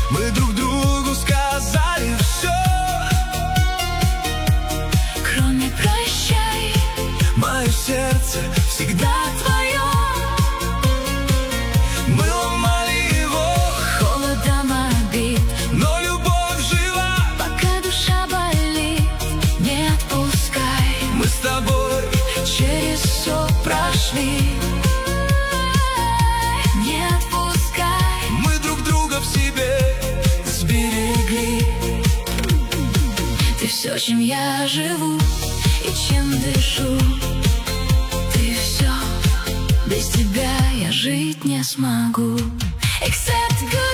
Мы друг другу сказали все, кроме прощай. мое сердце всегда твое. Мы ломали его Холодом обид, но любовь жива. пока душа болит, не отпускай. Мы с тобой Через все прошли, не отпускай. мы друг друга в себе сберегли. Ты все, чем я живу и чем дышу. Ты все, без тебя я жить не смогу. Except good.